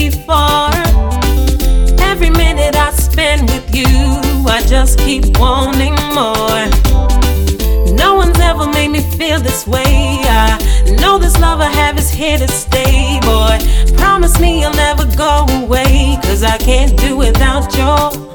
before. Every minute I spend with you, I just keep wanting more. No one's ever made me feel this way. I know this love I have is here to stay. Boy, promise me you'll never go away, 'cause I can't do without your